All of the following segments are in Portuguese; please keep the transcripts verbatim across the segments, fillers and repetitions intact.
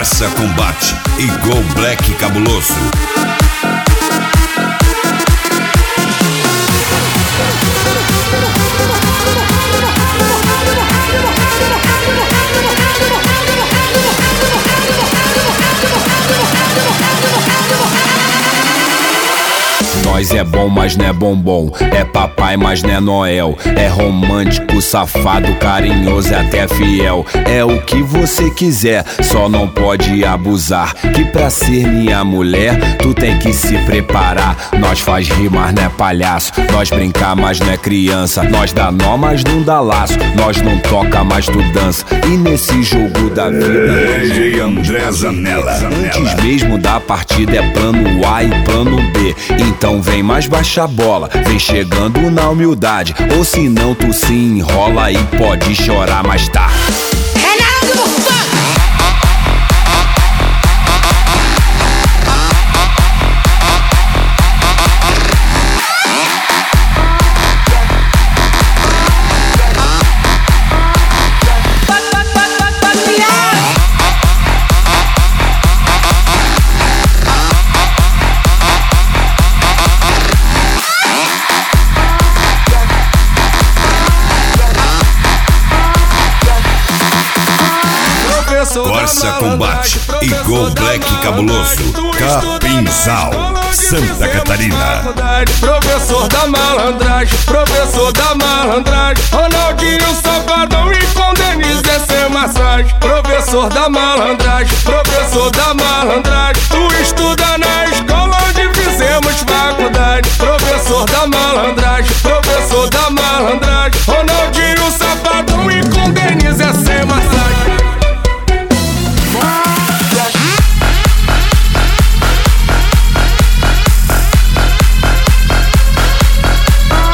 Força Combate e Go Black Cabuloso. Nós é bom, mas não é bombom. É papai, mas não é Noel. É romântico, safado, carinhoso e até fiel. É o que você quiser, só não pode abusar. Que pra ser minha mulher, tu tem que se preparar. Nós faz rir, mas não é palhaço. Nós brincar, mas não é criança. Nós dá nó, mas não dá laço. Nós não toca, mas tu dança. E nesse jogo da vida, D J André Zanella. Antes mesmo da partida é plano A e plano B. Então vem mais baixa a bola, vem chegando na humildade. Ou senão tu se enrola e pode chorar mais tarde. É na hora do funk. Força Combate e Go Black Cabuloso. Capinzal, Santa Catarina. Professor da malandragem, professor da malandragem. Ronaldinho Safadão e com Denise essa massagem. Professor da malandragem, professor da malandragem. Tu estuda na escola onde fizemos faculdade. Professor da malandragem, professor da malandragem. Ronaldinho Safadão e com Denise essa massagem.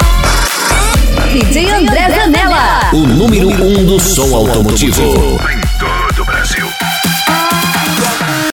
D J André Zanella, o número um do som automotivo.